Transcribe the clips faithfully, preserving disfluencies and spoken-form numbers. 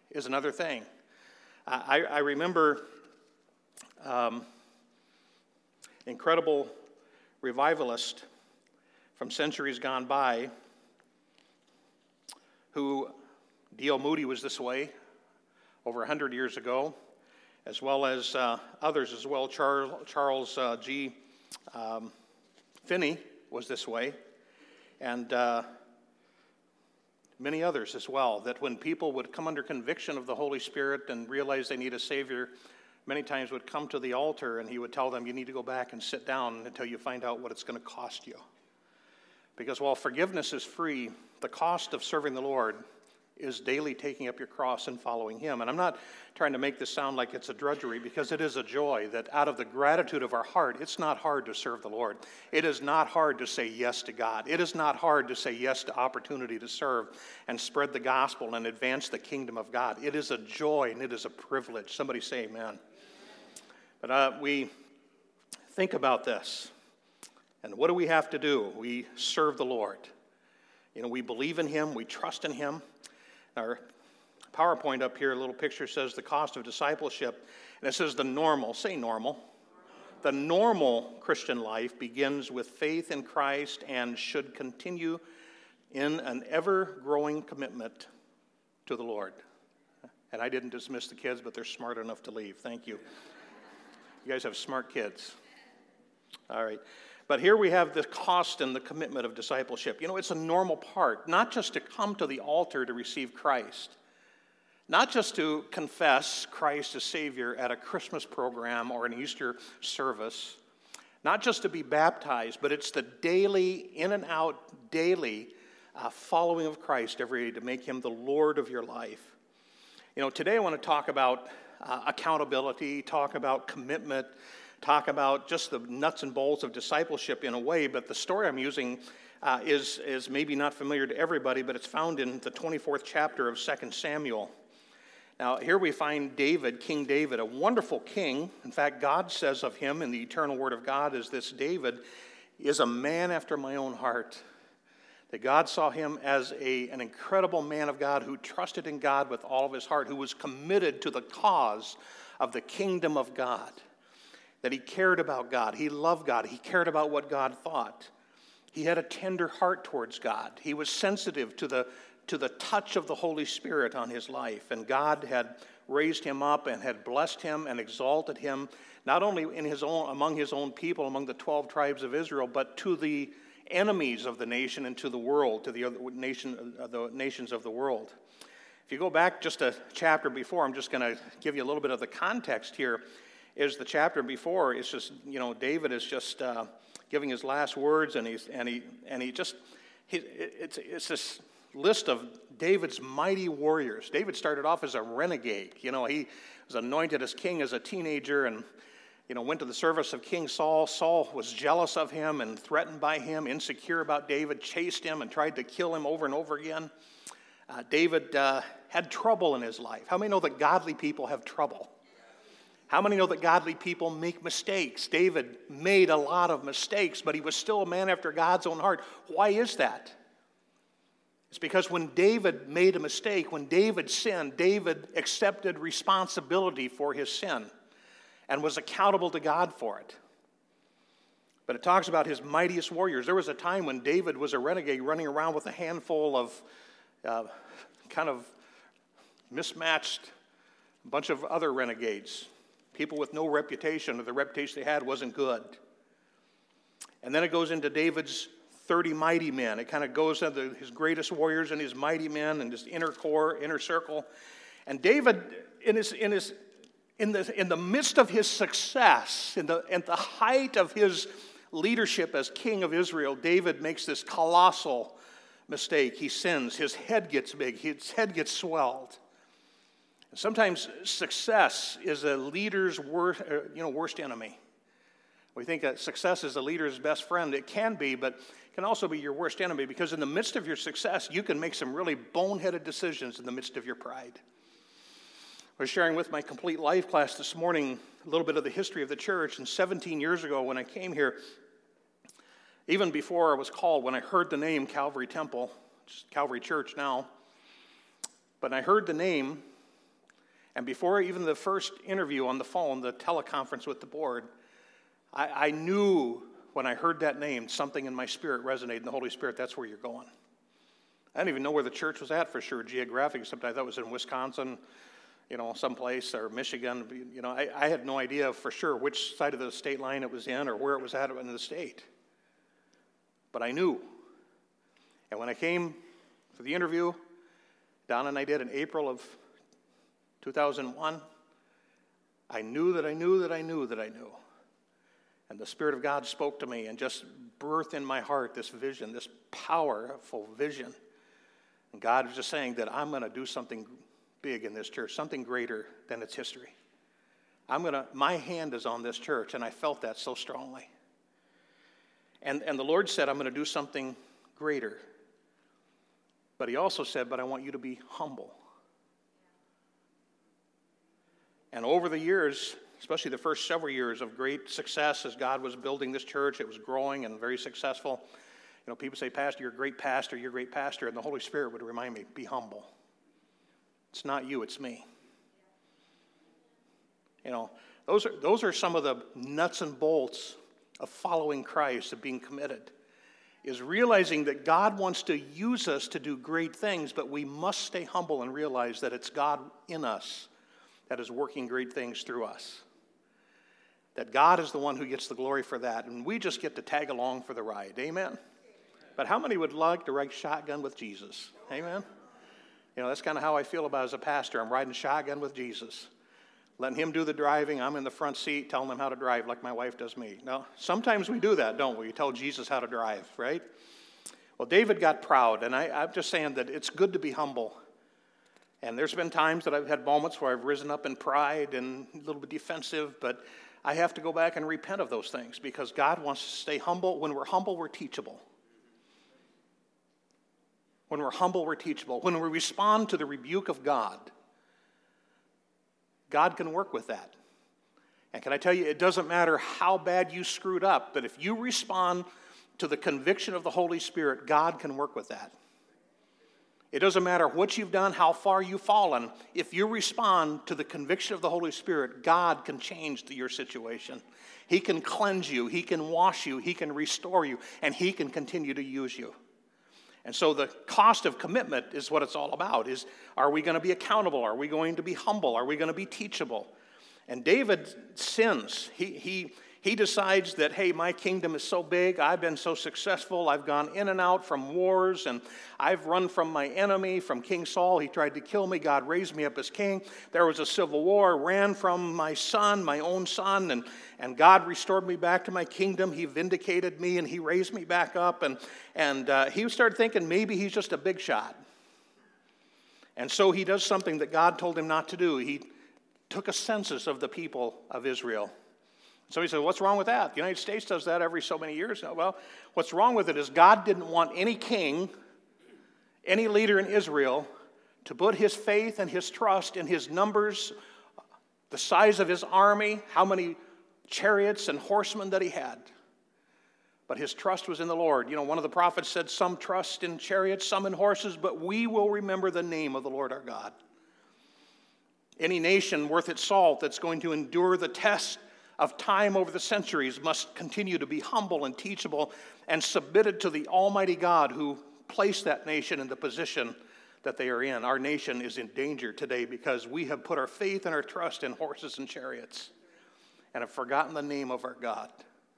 is another thing. I, I remember um, incredible revivalist from centuries gone by who, D L Moody was this way over one hundred years ago, as well as uh, others as well. Charles, Charles uh, G. Um, Finney was this way, and uh, many others as well, that when people would come under conviction of the Holy Spirit and realize they need a Savior, many times would come to the altar and he would tell them, you need to go back and sit down until you find out what it's going to cost you. Because while forgiveness is free, the cost of serving the Lord is daily taking up your cross and following Him. And I'm not trying to make this sound like it's a drudgery, because it is a joy that out of the gratitude of our heart, it's not hard to serve the Lord. It is not hard to say yes to God. It is not hard to say yes to opportunity to serve and spread the gospel and advance the kingdom of God. It is a joy and it is a privilege. Somebody say amen. But uh, we think about this. And what do we have to do? We serve the Lord. You know, we believe in Him. We trust in Him. Our PowerPoint up here, a little picture says the cost of discipleship. And it says the normal, say normal. The normal Christian life begins with faith in Christ and should continue in an ever-growing commitment to the Lord. And I didn't dismiss the kids, but they're smart enough to leave. Thank you. You guys have smart kids. All right. But here we have the cost and the commitment of discipleship. You know, it's a normal part, not just to come to the altar to receive Christ, not just to confess Christ as Savior at a Christmas program or an Easter service, not just to be baptized, but it's the daily, in and out, daily uh, following of Christ every day to make Him the Lord of your life. You know, today I want to talk about uh, accountability, talk about commitment, talk about just the nuts and bolts of discipleship in a way, but the story I'm using uh, is, is maybe not familiar to everybody, but it's found in the twenty-fourth chapter of Second Samuel. Now, here we find David, King David, a wonderful king. In fact, God says of him in the eternal word of God is this: David is a man after my own heart. That God saw him as a, an incredible man of God who trusted in God with all of his heart, who was committed to the cause of the kingdom of God. That he cared about God, he loved God, he cared about what God thought. He had a tender heart towards God. He was sensitive to the, to the touch of the Holy Spirit on his life. And God had raised him up and had blessed him and exalted him, not only in his own, among his own people, among the twelve tribes of Israel, but to the enemies of the nation and to the world, to the other nation, the nations of the world. If you go back just a chapter before, I'm just going to give you a little bit of the context here. Is the chapter before, it's just, you know, David is just uh, giving his last words, and he's and he and he just he, it's it's this list of David's mighty warriors. David started off as a renegade. You know, he was anointed as king as a teenager, and you know went to the service of King Saul. Saul was jealous of him and threatened by him, insecure about David, chased him and tried to kill him over and over again. Uh, David uh, had trouble in his life. How many know that godly people have trouble? How many know that godly people make mistakes? David made a lot of mistakes, but he was still a man after God's own heart. Why is that? It's because when David made a mistake, when David sinned, David accepted responsibility for his sin and was accountable to God for it. But it talks about his mightiest warriors. There was a time when David was a renegade running around with a handful of uh, kind of mismatched, a bunch of other renegades. People with no reputation, or the reputation they had wasn't good. And then it goes into David's thirty mighty men. It kind of goes into his greatest warriors and his mighty men and his inner core, inner circle. And David, in his in his in the in the midst of his success, in the at the height of his leadership as king of Israel, David makes this colossal mistake. He sins. His head gets big. His head gets swelled. Sometimes success is a leader's worst, you know, worst enemy. We think that success is a leader's best friend. It can be, but it can also be your worst enemy, because in the midst of your success, you can make some really boneheaded decisions in the midst of your pride. I was sharing with my Complete Life class this morning a little bit of the history of the church. And seventeen years ago when I came here, even before I was called, when I heard the name Calvary Temple, it's Calvary Church now, but I heard the name, And before even the first interview on the phone, the teleconference with the board, I, I knew when I heard that name, something in my spirit resonated in the Holy Spirit, that's where you're going. I didn't even know where the church was at for sure, geographically, except I thought it was in Wisconsin, you know, someplace, or Michigan. You know, I, I had no idea for sure which side of the state line it was in or where it was at in the state. But I knew. And when I came for the interview, Don and I did in April of two thousand one, I knew that I knew that I knew that I knew. And the Spirit of God spoke to me and just birthed in my heart this vision, this powerful vision. And God was just saying that I'm going to do something big in this church, something greater than its history. I'm going to, my hand is on this church, and I felt that so strongly. And, and the Lord said, I'm going to do something greater. But he also said, but I want you to be humble. And over the years, especially the first several years of great success as God was building this church, it was growing and very successful. You know, people say, Pastor, you're a great pastor, you're a great pastor. And the Holy Spirit would remind me, be humble. It's not you, it's me. You know, those are, those are some of the nuts and bolts of following Christ, of being committed, is realizing that God wants to use us to do great things, but we must stay humble and realize that it's God in us that is working great things through us. That God is the one who gets the glory for that, and we just get to tag along for the ride. Amen? But how many would like to ride shotgun with Jesus? Amen? You know, that's kind of how I feel about as a pastor. I'm riding shotgun with Jesus. Letting him do the driving. I'm in the front seat telling him how to drive like my wife does me. Now, sometimes we do that, don't we? We tell Jesus how to drive, right? Well, David got proud, and I, I'm just saying that it's good to be humble. And there's been times that I've had moments where I've risen up in pride and a little bit defensive, but I have to go back and repent of those things because God wants us to stay humble. When we're humble, we're teachable. When we're humble, we're teachable. When we respond to the rebuke of God, God can work with that. And can I tell you, it doesn't matter how bad you screwed up, but if you respond to the conviction of the Holy Spirit, God can work with that. It doesn't matter what you've done, how far you've fallen. If you respond to the conviction of the Holy Spirit, God can change your situation. He can cleanse you. He can wash you. He can restore you. And He can continue to use you. And so the cost of commitment is what it's all about. Is, are we going to be accountable? Are we going to be humble? Are we going to be teachable? And David sins. He, he, he decides that, hey, my kingdom is so big. I've been so successful. I've gone in and out from wars, and I've run from my enemy, from King Saul. He tried to kill me. God raised me up as king. There was a civil war. Ran from my son, my own son, and, and God restored me back to my kingdom. He vindicated me, and He raised me back up. And, and uh, he started thinking maybe he's just a big shot. And so he does something that God told him not to do. He took a census of the people of Israel. So he said, what's wrong with that? The United States does that every so many years. Well, what's wrong with it is God didn't want any king, any leader in Israel, to put his faith and his trust in his numbers, the size of his army, how many chariots and horsemen that he had. But his trust was in the Lord. You know, one of the prophets said, some trust in chariots, some in horses, but we will remember the name of the Lord our God. Any nation worth its salt that's going to endure the test of time over the centuries must continue to be humble and teachable and submitted to the Almighty God who placed that nation in the position that they are in. Our nation is in danger today because we have put our faith and our trust in horses and chariots and have forgotten the name of our God.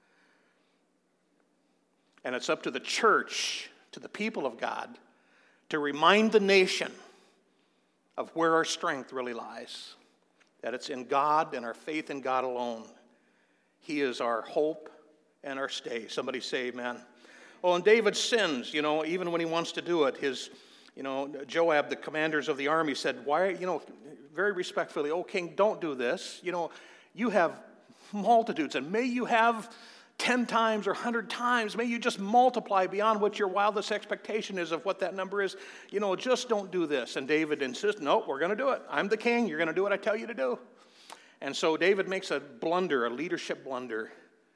And it's up to the church, to the people of God, to remind the nation of where our strength really lies. That it's in God and our faith in God alone. He is our hope and our stay. Somebody say amen. Oh, and David sins, you know, even when he wants to do it. His, you know, Joab, the commanders of the army said, why, you know, very respectfully, oh, king, don't do this. You know, you have multitudes, and may you have ten times or a hundred times. May you just multiply beyond what your wildest expectation is of what that number is. You know, just don't do this. And David insists, no, we're going to do it. I'm the king. You're going to do what I tell you to do. And so David makes a blunder, a leadership blunder.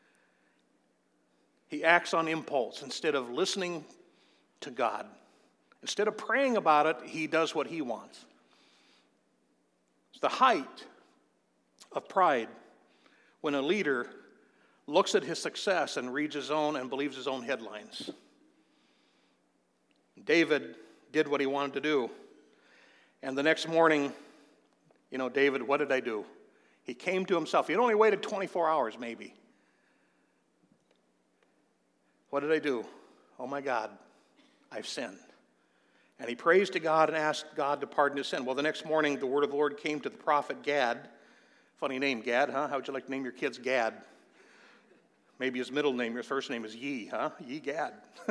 He acts on impulse instead of listening to God. Instead of praying about it, he does what he wants. It's the height of pride when a leader looks at his success and reads his own and believes his own headlines. David did what he wanted to do. And the next morning, you know, David, what did I do? He came to himself. He had only waited twenty-four hours, maybe. What did I do? Oh, my God, I've sinned. And he prays to God and asked God to pardon his sin. Well, the next morning, the word of the Lord came to the prophet Gad. Funny name, Gad, huh? How would you like to name your kids Gad? Maybe his middle name, his first name is Ye, huh? Ye Gad.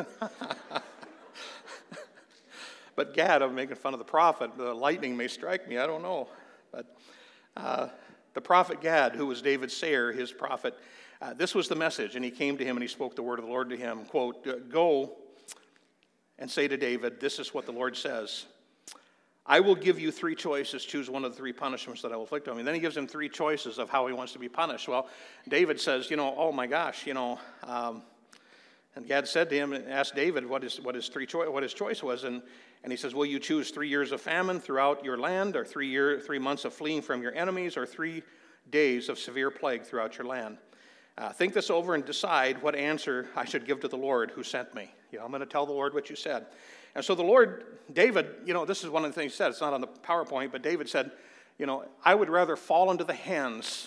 But Gad, I'm making fun of the prophet. The lightning may strike me, I don't know. But uh, the prophet Gad, who was David's sayer, his prophet, uh, this was the message. And he came to him and he spoke the word of the Lord to him. Quote, go and say to David, this is what the Lord says. I will give you three choices. Choose one of the three punishments that I will inflict on you. And then he gives him three choices of how he wants to be punished. Well, David says, you know, oh my gosh, you know, um, and Gad said to him, asked David what his, what his, three choi- what his choice was. And, and he says, will you choose three years of famine throughout your land, or three, year, three months of fleeing from your enemies, or three days of severe plague throughout your land? Uh, think this over and decide what answer I should give to the Lord who sent me. You know, I'm going to tell the Lord what you said. And so the Lord, David, you know, this is one of the things he said. It's not on the PowerPoint, but David said, you know, I would rather fall into the hands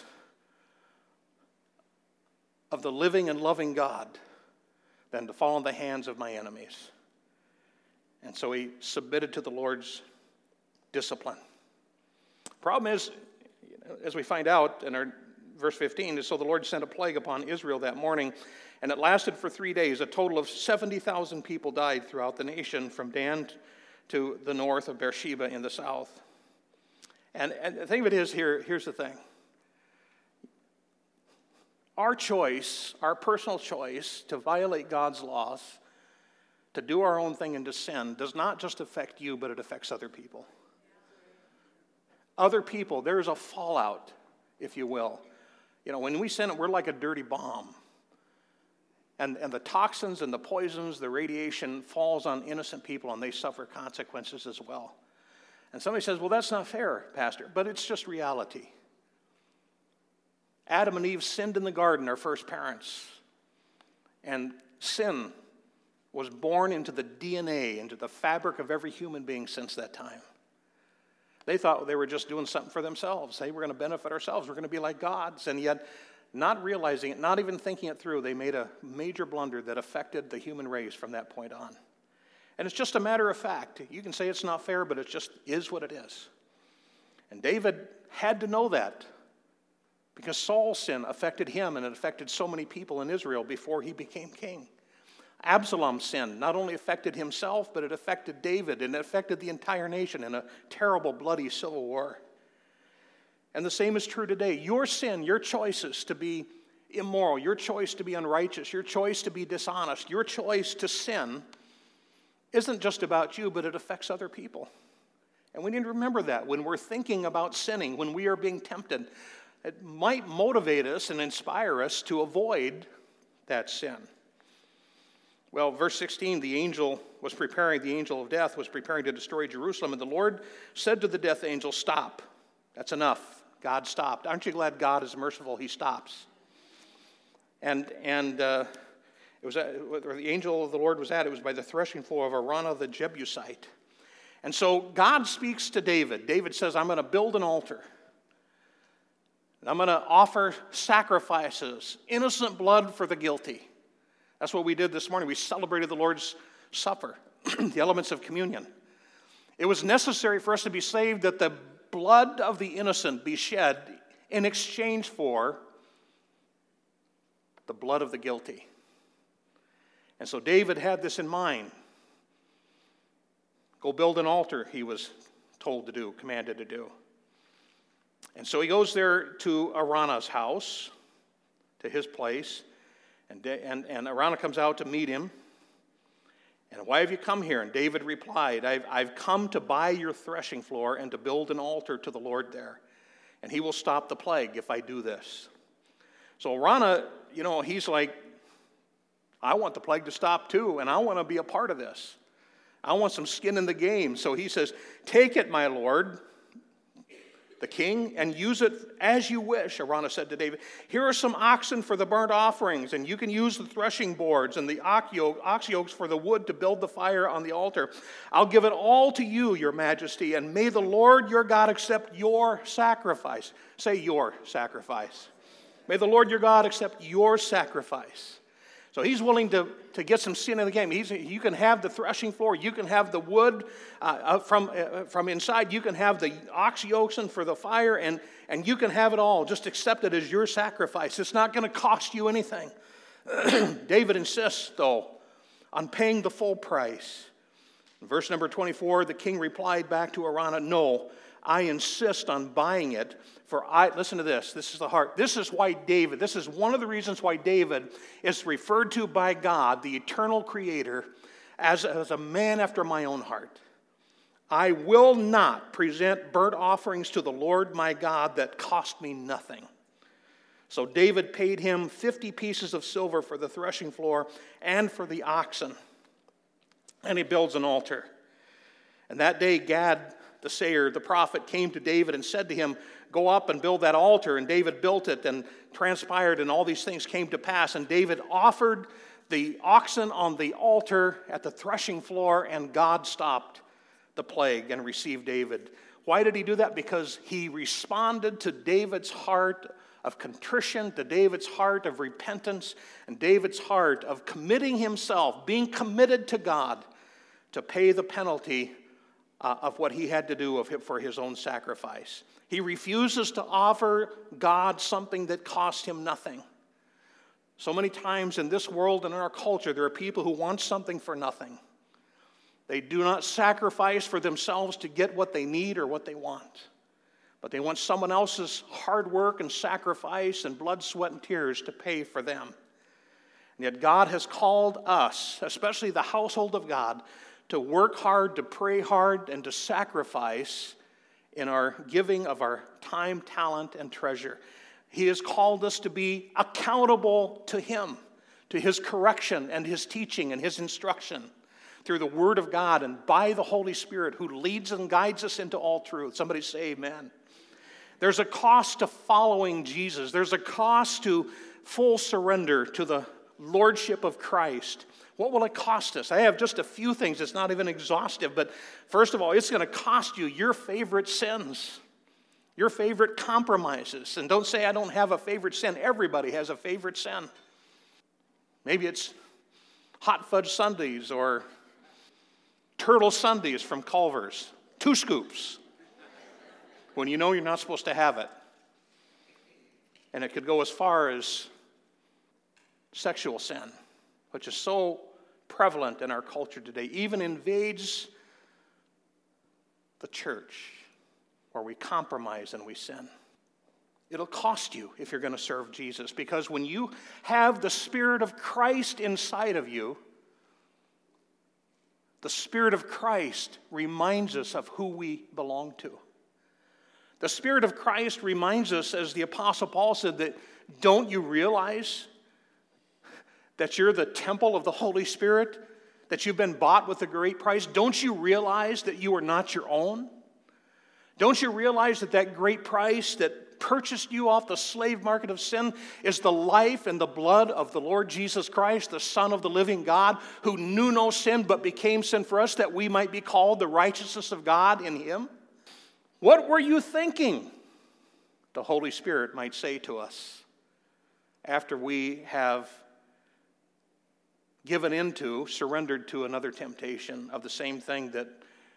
of the living and loving God than to fall in the hands of my enemies. And so he submitted to the Lord's discipline. Problem is, as we find out in our verse fifteen, is so the Lord sent a plague upon Israel that morning, and it lasted for three days. A total of seventy thousand people died throughout the nation, from Dan to the north of Beersheba in the south. And, and the thing of it is, here, here's the thing. Our choice, our personal choice to violate God's laws, to do our own thing and to sin, does not just affect you, but it affects other people. Other people, there's a fallout, if you will. You know, when we sin it, we're like a dirty bomb. And, and the toxins and the poisons, the radiation falls on innocent people, and they suffer consequences as well. And somebody says, well, that's not fair, Pastor, but it's just reality. Adam and Eve sinned in the garden, our first parents. And sin was born into the D N A, into the fabric of every human being since that time. They thought they were just doing something for themselves. Hey, we're going to benefit ourselves. We're going to be like gods. And yet, not realizing it, not even thinking it through, they made a major blunder that affected the human race from that point on. And it's just a matter of fact. You can say it's not fair, but it just is what it is. And David had to know that, because Saul's sin affected him, and it affected so many people in Israel before he became king. Absalom's sin not only affected himself, but it affected David, and it affected the entire nation in a terrible, bloody civil war. And the same is true today. Your sin, your choices to be immoral, your choice to be unrighteous, your choice to be dishonest, your choice to sin isn't just about you, but it affects other people. And we need to remember that when we're thinking about sinning, when we are being tempted. It might motivate us and inspire us to avoid that sin. Well, verse sixteen, the angel was preparing, the angel of death was preparing to destroy Jerusalem, and the Lord said to the death angel, stop. That's enough. God stopped. Aren't you glad God is merciful? He stops. And and uh, it was at, where the angel of the Lord was at, it was by the threshing floor of Araunah the Jebusite. And so God speaks to David. David says, I'm going to build an altar. And I'm going to offer sacrifices, innocent blood for the guilty. That's what we did this morning. We celebrated the Lord's Supper, the elements of communion. It was necessary for us to be saved that the blood of the innocent be shed in exchange for the blood of the guilty. And so David had this in mind. Go build an altar, he was told to do, commanded to do. And so he goes there to Araunah's house, to his place, and, and, and Araunah comes out to meet him. And why have you come here? And David replied, I've, I've come to buy your threshing floor and to build an altar to the Lord there. And he will stop the plague if I do this. So Araunah, you know, he's like, I want the plague to stop too, and I want to be a part of this. I want some skin in the game. So he says, take it, my Lord. the king, and use it as you wish. Araunah said to David, here are some oxen for the burnt offerings, and you can use the threshing boards and the ox yokes for the wood to build the fire on the altar. I'll give it all to you, your majesty, and may the Lord your God accept your sacrifice. Say your sacrifice. May the Lord your God accept your sacrifice. So he's willing to, to get some skin in the game. He's, you can have the threshing floor. You can have the wood uh, from, uh, from inside. You can have the ox yokes for the fire, and, and you can have it all. Just accept it as your sacrifice. It's not going to cost you anything. David insists, though, on paying the full price. In verse number twenty-four, the king replied back to Araunah, no, I insist on buying it, for I, listen to this, this is the heart. This is why David, this is one of the reasons why David is referred to by God, the eternal creator, as, as a man after my own heart. I will not present burnt offerings to the Lord my God that cost me nothing. So David paid him fifty pieces of silver for the threshing floor and for the oxen. And he builds an altar. And that day Gad the sayer, the prophet, came to David and said to him, go up and build that altar. And David built it and transpired, and all these things came to pass. And David offered the oxen on the altar at the threshing floor, and God stopped the plague and received David. Why did he do that? Because he responded to David's heart of contrition, to David's heart of repentance, and David's heart of committing himself, being committed to God to pay the penalty Uh, of what he had to do of him for his own sacrifice. He refuses to offer God something that cost him nothing. So many times in this world and in our culture, there are people who want something for nothing. They do not sacrifice for themselves to get what they need or what they want, but they want someone else's hard work and sacrifice and blood, sweat, and tears to pay for them. And yet God has called us, especially the household of God, to work hard, to pray hard, and to sacrifice in our giving of our time, talent, and treasure. He has called us to be accountable to Him, to His correction and His teaching and His instruction through the Word of God and by the Holy Spirit who leads and guides us into all truth. Somebody say amen. There's a cost to following Jesus. There's a cost to full surrender to the Lordship of Christ. What will it cost us? I have just a few things. It's not even exhaustive. But first of all, it's going to cost you your favorite sins, your favorite compromises. And don't say I don't have a favorite sin. Everybody has a favorite sin. Maybe it's hot fudge sundaes or turtle sundaes from Culver's. Two scoops when you know you're not supposed to have it. And it could go as far as sexual sin, which is so prevalent in our culture today, even invades the church where we compromise and we sin. It'll cost you if you're going to serve Jesus, because when you have the Spirit of Christ inside of you, the Spirit of Christ reminds us of who we belong to. The Spirit of Christ reminds us, as the Apostle Paul said, that don't you realize that you're the temple of the Holy Spirit, that you've been bought with a great price? Don't you realize that you are not your own? Don't you realize that that great price that purchased you off the slave market of sin is the life and the blood of the Lord Jesus Christ, the Son of the living God, who knew no sin but became sin for us, that we might be called the righteousness of God in Him? What were you thinking? The Holy Spirit might say to us after we have given into, surrendered to another temptation of the same thing that,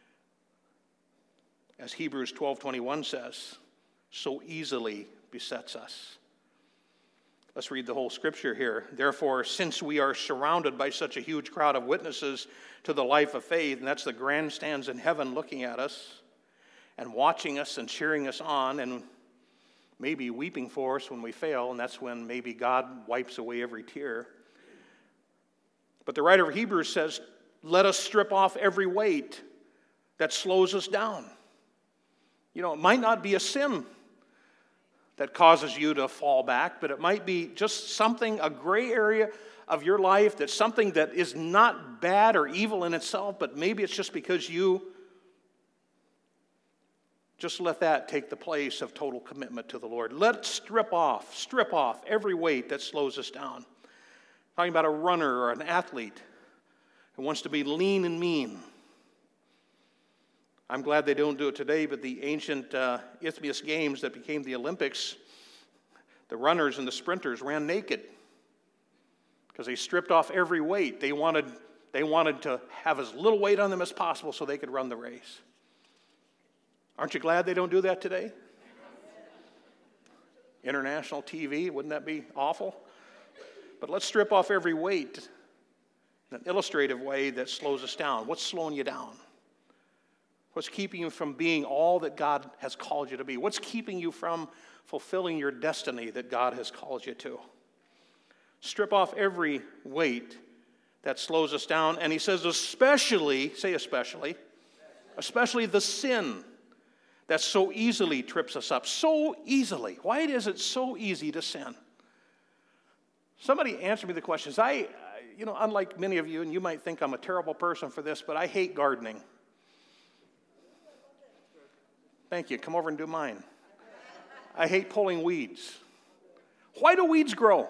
as Hebrews twelve twenty-one says, so easily besets us. Let's read the whole scripture here. Therefore, since we are surrounded by such a huge crowd of witnesses to the life of faith, and that's the grandstands in heaven looking at us and watching us and cheering us on and maybe weeping for us when we fail, and that's when maybe God wipes away every tear. But the writer of Hebrews says, let us strip off every weight that slows us down. You know, it might not be a sin that causes you to fall back, but it might be just something, a gray area of your life, that's something that is not bad or evil in itself, but maybe it's just because you Just let that take the place of total commitment to the Lord. Let's strip off, strip off every weight that slows us down. Talking about a runner or an athlete who wants to be lean and mean. I'm glad they don't do it today, but the ancient uh, Isthmian Games that became the Olympics, the runners and the sprinters ran naked because they stripped off every weight. They wanted, they wanted to have as little weight on them as possible so they could run the race. Aren't you glad they don't do that today? International T V, wouldn't that be awful? But let's strip off every weight in an illustrative way that slows us down. What's slowing you down? What's keeping you from being all that God has called you to be? What's keeping you from fulfilling your destiny that God has called you to? Strip off every weight that slows us down. And he says especially, say especially, especially the sin that so easily trips us up. So easily. Why is it so easy to sin? Somebody answer me the questions. I, you know, unlike many of you, and you might think I'm a terrible person for this, but I hate gardening. Thank you. Come over and do mine. I hate pulling weeds. Why do weeds grow?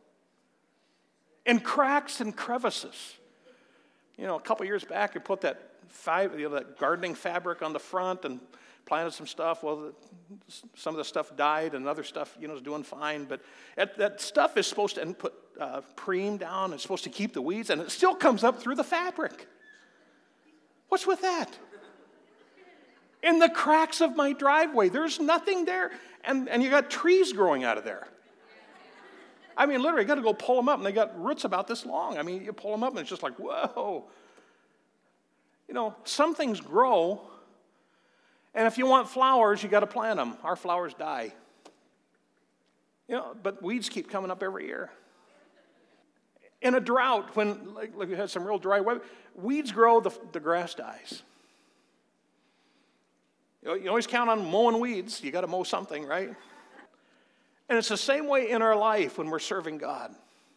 In cracks and crevices. You know, a couple years back, I put that five, you know, that gardening fabric on the front and planted some stuff. Well, the, some of the stuff died, and other stuff, you know, is doing fine. But that, that stuff is supposed to and put uh, preem down. It's supposed to keep the weeds, and it still comes up through the fabric. What's with that? In the cracks of my driveway, there's nothing there, and, and you got trees growing out of there. I mean, literally, you got to go pull them up, and they got roots about this long. I mean, you pull them up, and it's just like, whoa. You know, some things grow, and if you want flowers, you got to plant them. Our flowers die. You know, but weeds keep coming up every year. In a drought, when like, like we had some real dry weather, weeds grow, the, the grass dies. You know, you always count on mowing weeds. You got to mow something, right? And it's the same way in our life when we're serving God.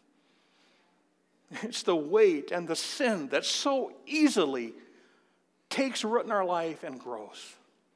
It's the weight and the sin that so easily takes root in our life and grows.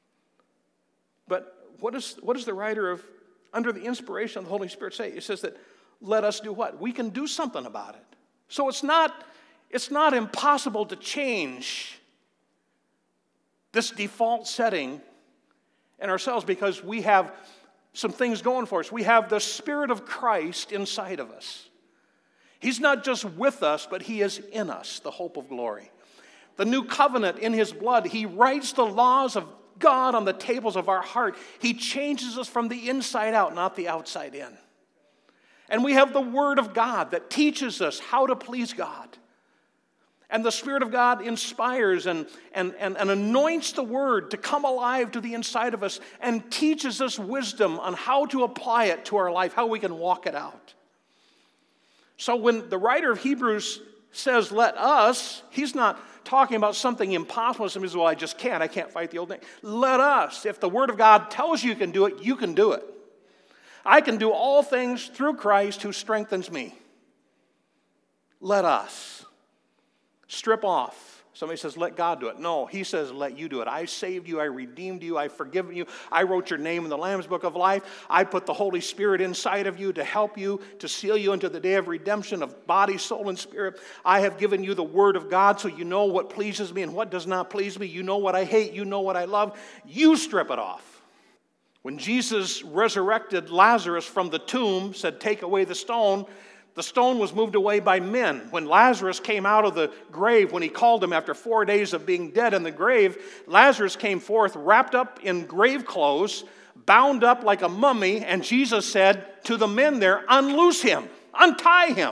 But what, is, what does the writer of, under the inspiration of the Holy Spirit say? It says that let us do what? We can do something about it. So it's not, it's not impossible to change this default setting in ourselves because we have some things going for us. We have the Spirit of Christ inside of us. He's not just with us, but He is in us, the hope of glory. The new covenant in His blood, He writes the laws of God on the tables of our heart. He changes us from the inside out, not the outside in. And we have the Word of God that teaches us how to please God. And the Spirit of God inspires and, and, and, and anoints the Word to come alive to the inside of us and teaches us wisdom on how to apply it to our life, how we can walk it out. So when the writer of Hebrews says, let us, he's not talking about something impossible. Somebody says, well, I just can't. I can't fight the old thing. Let us. If the Word of God tells you you can do it, you can do it. I can do all things through Christ who strengthens me. Let us. Strip off. Somebody says, let God do it. No, He says, let you do it. I saved you. I redeemed you. I've forgiven you. I wrote your name in the Lamb's Book of Life. I put the Holy Spirit inside of you to help you, to seal you into the day of redemption of body, soul, and spirit. I have given you the Word of God so you know what pleases me and what does not please me. You know what I hate. You know what I love. You strip it off. When Jesus resurrected Lazarus from the tomb, said, take away the stone, the stone was moved away by men. When Lazarus came out of the grave, when he called him after four days of being dead in the grave, Lazarus came forth wrapped up in grave clothes, bound up like a mummy, and Jesus said to the men there, unloose him, untie him.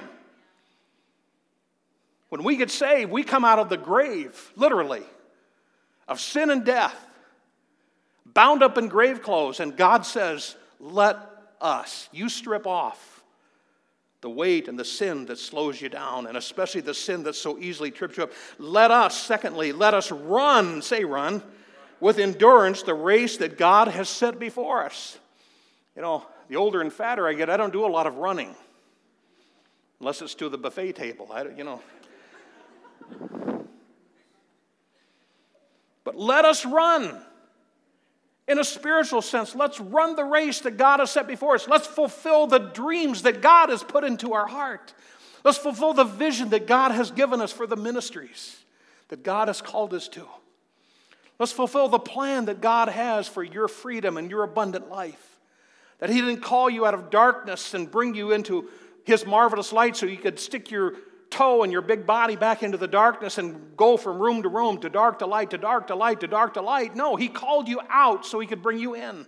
When we get saved, we come out of the grave, literally, of sin and death, bound up in grave clothes, and God says, let us, you strip off the weight and the sin that slows you down, and especially the sin that so easily trips you up. Let us, secondly, let us run, say run, with endurance the race that God has set before us. You know, the older and fatter I get, I don't do a lot of running, unless it's to the buffet table, I, you know. But let us run. In a spiritual sense, let's run the race that God has set before us. Let's fulfill the dreams that God has put into our heart. Let's fulfill the vision that God has given us for the ministries that God has called us to. Let's fulfill the plan that God has for your freedom and your abundant life. That He didn't call you out of darkness and bring you into His marvelous light so you could stick your toe and your big body back into the darkness and go from room to room, to dark to light, to dark to light, to dark to light. No, He called you out so He could bring you in.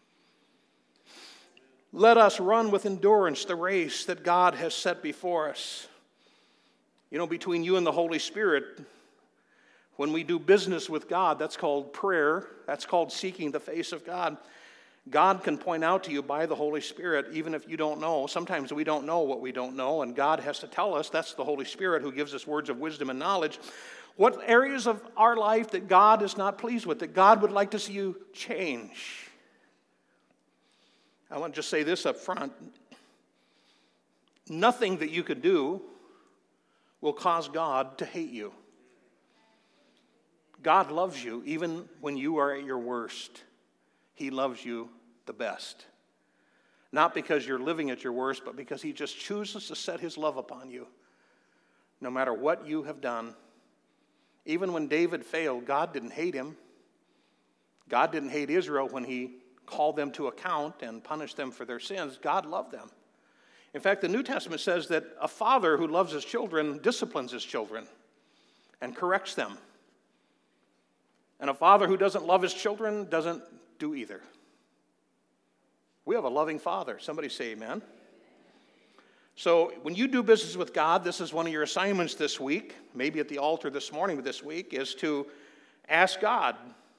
Let us run with endurance the race that God has set before us. You know, between you and the Holy Spirit, when we do business with God, that's called prayer. That's called seeking the face of God. God can point out to you by the Holy Spirit, even if you don't know. Sometimes we don't know what we don't know, and God has to tell us. That's the Holy Spirit who gives us words of wisdom and knowledge. What areas of our life that God is not pleased with, that God would like to see you change? I want to just say this up front. Nothing that you could do will cause God to hate you. God loves you even when you are at your worst. He loves you the best. Not because you're living at your worst, but because He just chooses to set His love upon you. No matter what you have done. Even when David failed, God didn't hate him. God didn't hate Israel when He called them to account and punished them for their sins. God loved them. In fact, the New Testament says that a father who loves his children disciplines his children and corrects them. And a father who doesn't love his children doesn't do either. We have a loving Father. Somebody say amen. So when you do business with God, this is one of your assignments this week, maybe at the altar this morning this week, is to ask God,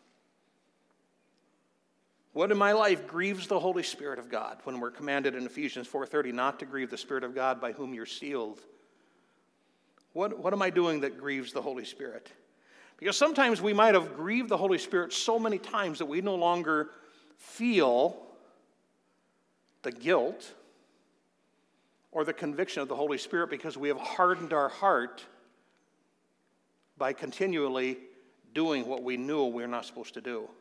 what in my life grieves the Holy Spirit of God? When we're commanded in Ephesians four thirty not to grieve the Spirit of God by whom you're sealed. What, what am I doing that grieves the Holy Spirit? Because sometimes we might have grieved the Holy Spirit so many times that we no longer feel the guilt or the conviction of the Holy Spirit because we have hardened our heart by continually doing what we knew we were not supposed to do.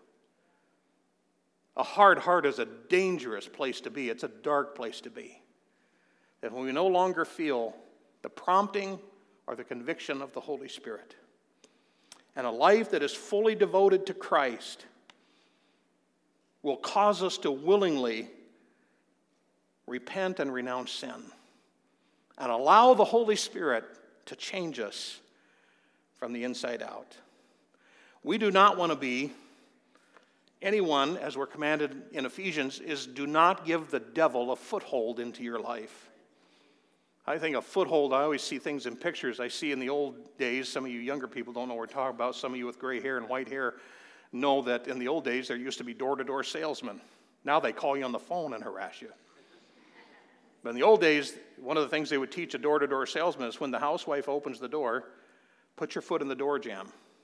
A hard heart is a dangerous place to be. It's a dark place to be. That when we no longer feel the prompting or the conviction of the Holy Spirit. And a life that is fully devoted to Christ will cause us to willingly repent and renounce sin and allow the Holy Spirit to change us from the inside out. We do not want to be anyone, as we're commanded in Ephesians, is do not give the devil a foothold into your life. I think a foothold, I always see things in pictures. I see in the old days, some of you younger people don't know what we're talking about. Some of you with gray hair and white hair know that in the old days there used to be door-to-door salesmen. Now they call you on the phone and harass you. But in the old days, one of the things they would teach a door-to-door salesman is when the housewife opens the door, put your foot in the door jamb.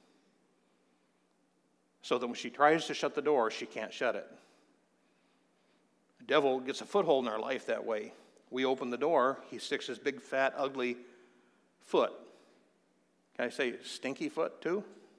So that when she tries to shut the door, she can't shut it. The devil gets a foothold in our life that way. We open the door, he sticks his big, fat, ugly foot. Can I say stinky foot too?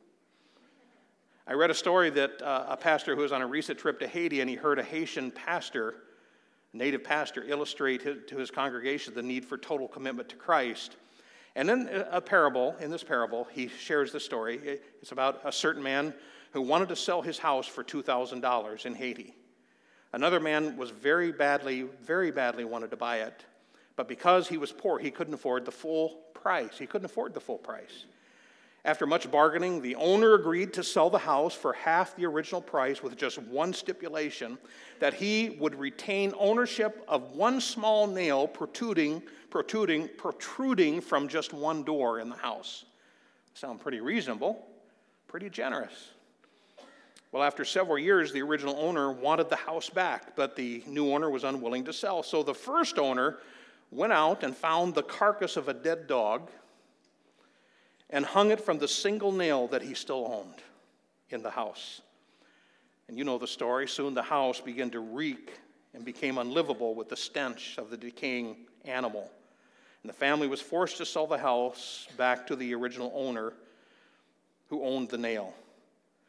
I read a story that uh, a pastor who was on a recent trip to Haiti, and he heard a Haitian pastor, native pastor, illustrate his, to his congregation the need for total commitment to Christ. And in a parable, in this parable, he shares the story. It's about a certain man who wanted to sell his house for two thousand dollars in Haiti. Another man was very badly, very badly wanted to buy it, but because he was poor, he couldn't afford the full price. He couldn't afford the full price. After much bargaining, the owner agreed to sell the house for half the original price with just one stipulation, that he would retain ownership of one small nail protruding, protruding, protruding from just one door in the house. Sound pretty reasonable, pretty generous. Well, after several years, the original owner wanted the house back, but the new owner was unwilling to sell. So the first owner went out and found the carcass of a dead dog and hung it from the single nail that he still owned in the house. And you know the story. Soon the house began to reek and became unlivable with the stench of the decaying animal. And the family was forced to sell the house back to the original owner who owned the nail.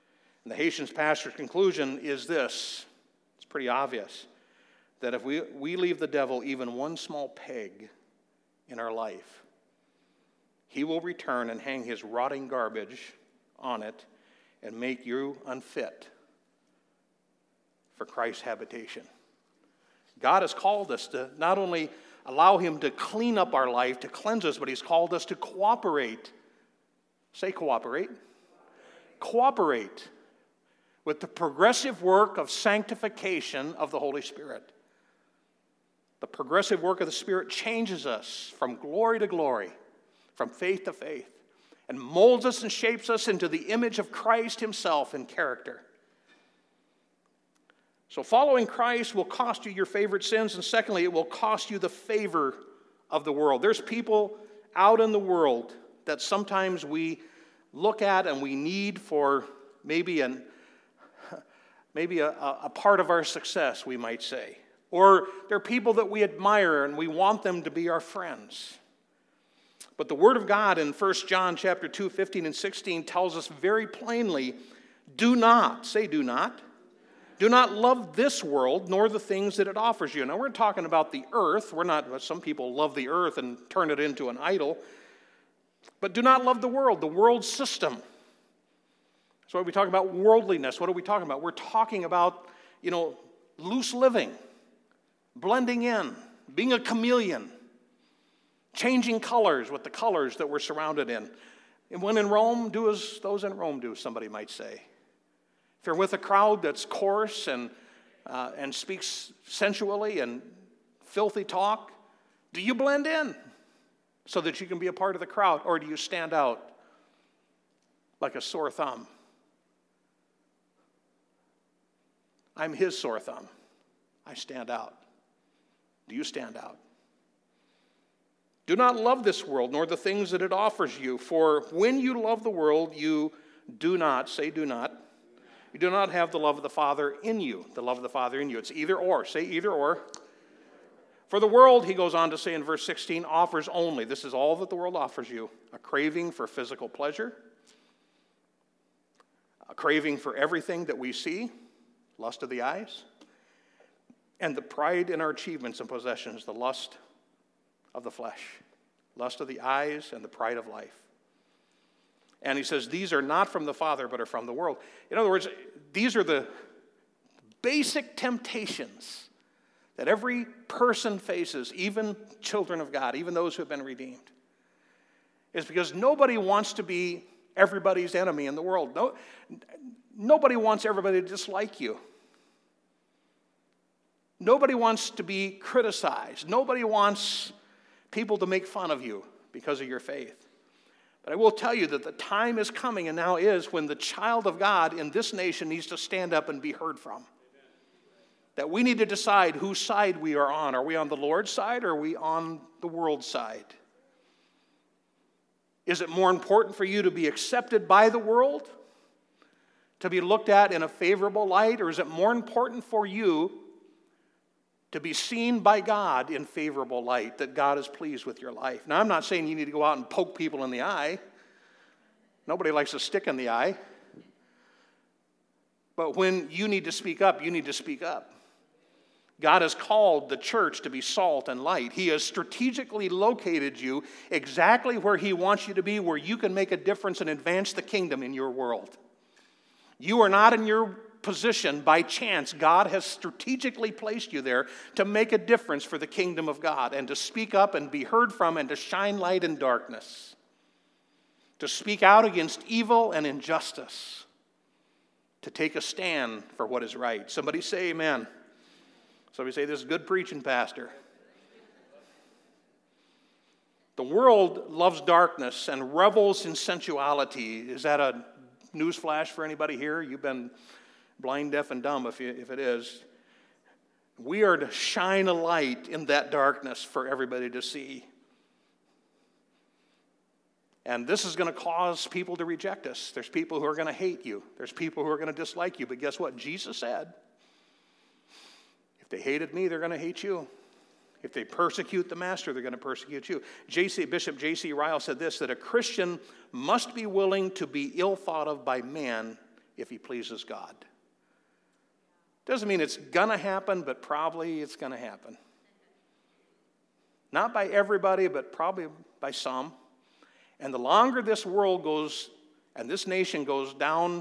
And the Haitian pastor's conclusion is this. It's pretty obvious. That if we, we leave the devil even one small peg in our life, he will return and hang his rotting garbage on it and make you unfit for Christ's habitation. God has called us to not only allow him to clean up our life, to cleanse us, but he's called us to cooperate. Say cooperate. Cooperate with the progressive work of sanctification of the Holy Spirit. The progressive work of the Spirit changes us from glory to glory, from faith to faith, and molds us and shapes us into the image of Christ himself in character. So following Christ will cost you your favorite sins, and secondly, it will cost you the favor of the world. There's people out in the world that sometimes we look at and we need for maybe, an, maybe a, a part of our success, we might say. Or they're people that we admire and we want them to be our friends. But the Word of God in First John chapter two, fifteen and sixteen tells us very plainly, do not, say do not, do not love this world nor the things that it offers you. Now we're talking about the earth. We're not, some people love the earth and turn it into an idol. But do not love the world, the world system. So when we talk about worldliness, what are we talking about? We're talking about, you know, loose living, blending in, being a chameleon, changing colors with the colors that we're surrounded in. And when in Rome, do as those in Rome do, somebody might say. If you're with a crowd that's coarse and, uh, and speaks sensually and filthy talk, do you blend in so that you can be a part of the crowd, or do you stand out like a sore thumb? I'm his sore thumb. I stand out. Do you stand out? Do not love this world, nor the things that it offers you. For when you love the world, you do not, say do not, you do not have the love of the Father in you. The love of the Father in you. It's either or. Say either or. For the world, he goes on to say in verse sixteen, offers only, this is all that the world offers you, a craving for physical pleasure, a craving for everything that we see, lust of the eyes, and the pride in our achievements and possessions, the lust of the flesh, lust of the eyes and the pride of life. And he says, these are not from the Father, but are from the world. In other words, these are the basic temptations that every person faces, even children of God, even those who have been redeemed. Is because nobody wants to be everybody's enemy in the world. No, nobody wants everybody to dislike you. Nobody wants to be criticized. Nobody wants people to make fun of you because of your faith. But I will tell you that the time is coming, and now is, when the child of God in this nation needs to stand up and be heard from. That we need to decide whose side we are on. Are we on the Lord's side, or are we on the world's side? Is it more important for you to be accepted by the world, to be looked at in a favorable light, or is it more important for you to be seen by God in favorable light, that God is pleased with your life? Now, I'm not saying you need to go out and poke people in the eye. Nobody likes a stick in the eye. But when you need to speak up, you need to speak up. God has called the church to be salt and light. He has strategically located you exactly where he wants you to be, where you can make a difference and advance the kingdom in your world. You are not in your position by chance. God has strategically placed you there to make a difference for the kingdom of God, and to speak up and be heard from, and to shine light in darkness, to speak out against evil and injustice, to take a stand for what is right. Somebody say amen. Somebody say, this is good preaching, Pastor. The world loves darkness and revels in sensuality. Is that a news flash for anybody here? You've been blind, deaf, and dumb if, you, if it is. We are to shine a light in that darkness for everybody to see. And this is going to cause people to reject us. There's people who are going to hate you. There's people who are going to dislike you. But guess what? Jesus said, if they hated me, they're going to hate you. If they persecute the master, they're going to persecute you. J C Bishop J C Ryle said this, that a Christian must be willing to be ill thought of by man if he pleases God. Doesn't mean it's going to happen, but probably it's going to happen. Not by everybody, but probably by some. And the longer this world goes and this nation goes down,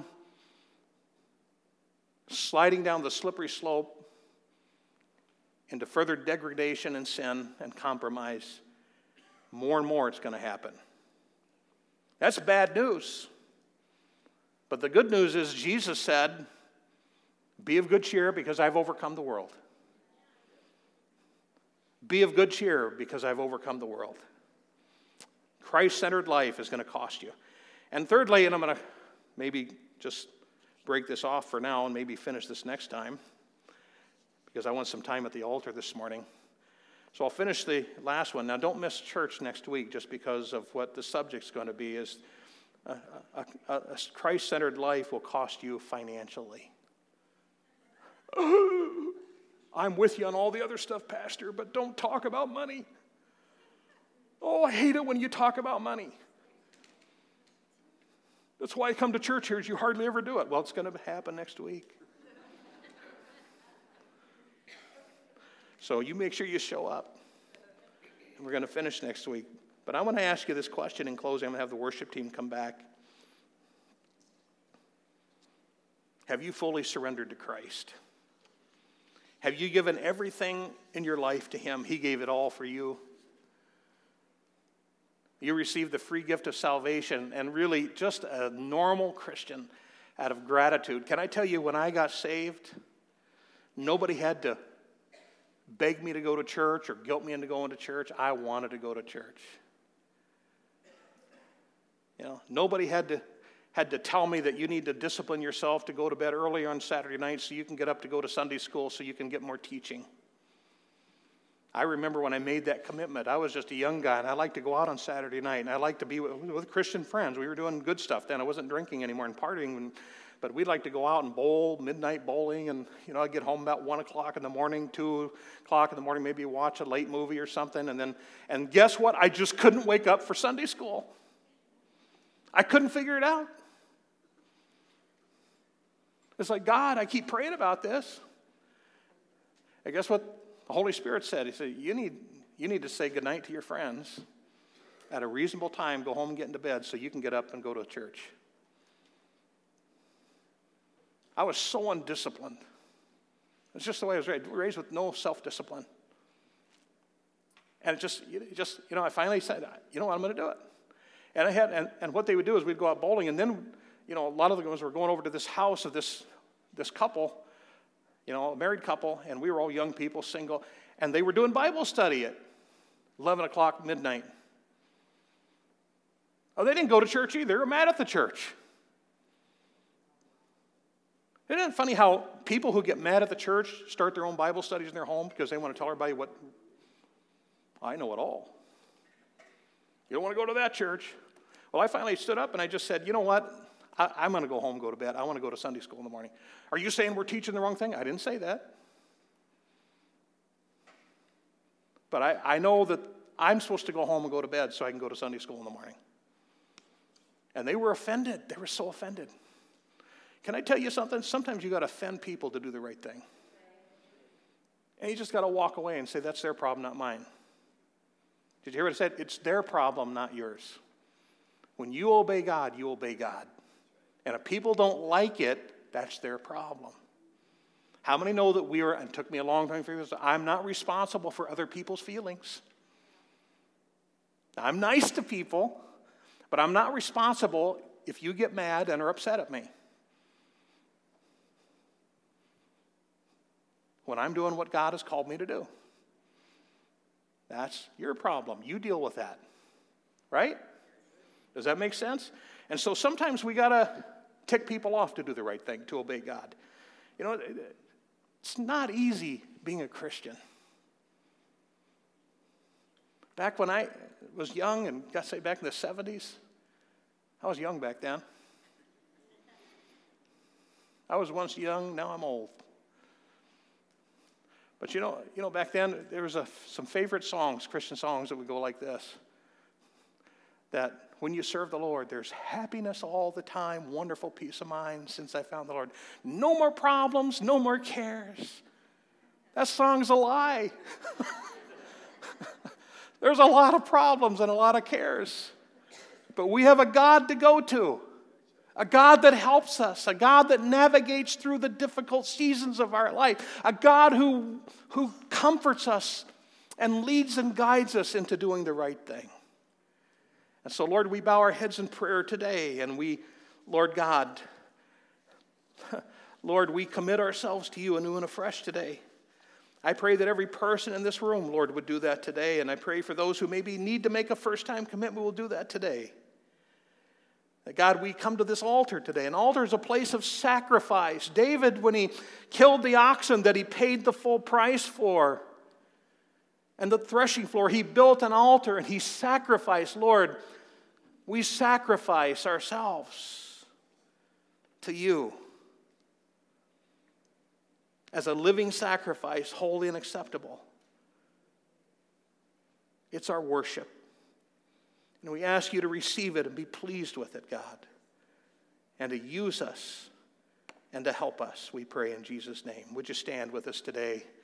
sliding down the slippery slope into further degradation and sin and compromise, more and more it's going to happen. That's bad news. But the good news is Jesus said, be of good cheer because I've overcome the world. Be of good cheer because I've overcome the world. Christ-centered life is going to cost you. And thirdly, and I'm going to maybe just break this off for now and maybe finish this next time because I want some time at the altar this morning. So I'll finish the last one. Now, don't miss church next week just because of what the subject's going to be is a, a, a, a Christ-centered life will cost you financially. I'm with you on all the other stuff, Pastor, but don't talk about money. Oh, I hate it when you talk about money. That's why I come to church here is you hardly ever do it. Well, it's going to happen next week. So you make sure you show up. And we're going to finish next week. But I want to ask you this question in closing. I'm going to have the worship team come back. Have you fully surrendered to Christ? Have you given everything in your life to him? He gave it all for you. You received the free gift of salvation and really just a normal Christian out of gratitude. Can I tell you, when I got saved, nobody had to beg me to go to church or guilt me into going to church. I wanted to go to church. You know, nobody had to had to tell me that you need to discipline yourself to go to bed early on Saturday night so you can get up to go to Sunday school so you can get more teaching. I remember when I made that commitment, I was just a young guy, and I liked to go out on Saturday night, and I liked to be with, with Christian friends. We were doing good stuff then. I wasn't drinking anymore and partying, and, but we'd like to go out and bowl, midnight bowling, and you know, I'd get home about one o'clock in the morning, two o'clock in the morning, maybe watch a late movie or something, and then, and guess what? I just couldn't wake up for Sunday school. I couldn't figure it out. It's like, God, I keep praying about this. And guess what the Holy Spirit said? He said, you need, you need to say goodnight to your friends at a reasonable time, go home and get into bed so you can get up and go to church. I was so undisciplined. It's just the way I was raised, raised with no self-discipline. And it just, it just, you know, I finally said, you know what, I'm going to do it. And I had, and, and what they would do is we'd go out bowling, and then, you know, a lot of the guys were going over to this house of this this couple, you know, a married couple, and we were all young people, single, and they were doing Bible study at eleven o'clock midnight. Oh, they didn't go to church either. They were mad at the church. Isn't it funny how people who get mad at the church start their own Bible studies in their home because they want to tell everybody what, I know it all. You don't want to go to that church. Well, I finally stood up and I just said, you know what? I, I'm going to go home and go to bed. I want to go to Sunday school in the morning. Are you saying we're teaching the wrong thing? I didn't say that. But I, I know that I'm supposed to go home and go to bed so I can go to Sunday school in the morning. And they were offended. They were so offended. Can I tell you something? Sometimes you got to offend people to do the right thing. And you just got to walk away and say, that's their problem, not mine. Did you hear what I said? It's their problem, not yours. When you obey God, you obey God. And if people don't like it, that's their problem. How many know that we are, and it took me a long time to figure this out, I'm not responsible for other people's feelings. I'm nice to people, but I'm not responsible if you get mad and are upset at me. When I'm doing what God has called me to do. That's your problem. You deal with that. Right? Does that make sense? And so sometimes we got to tick people off to do the right thing, to obey God. You know, it's not easy being a Christian. Back when I was young, and got to say back in the seventies, I was young back then. I was once young, now I'm old. But you know, you know, back then there was a, some favorite songs, Christian songs that would go like this. that when you serve the Lord, there's happiness all the time, wonderful peace of mind since I found the Lord. No more problems, no more cares. That song's a lie. There's a lot of problems and a lot of cares. But we have a God to go to, a God that helps us, a God that navigates through the difficult seasons of our life, a God who, who comforts us and leads and guides us into doing the right thing. And so, Lord, we bow our heads in prayer today, and we, Lord God, Lord, we commit ourselves to you anew and afresh today. I pray that every person in this room, Lord, would do that today, and I pray for those who maybe need to make a first-time commitment will do that today. That, God, we come to this altar today. An altar is a place of sacrifice. David, when he killed the oxen that he paid the full price for, and the threshing floor, he built an altar and he sacrificed. Lord, we sacrifice ourselves to you as a living sacrifice, holy and acceptable. It's our worship. And we ask you to receive it and be pleased with it, God, and to use us and to help us, we pray in Jesus' name. Would you stand with us today?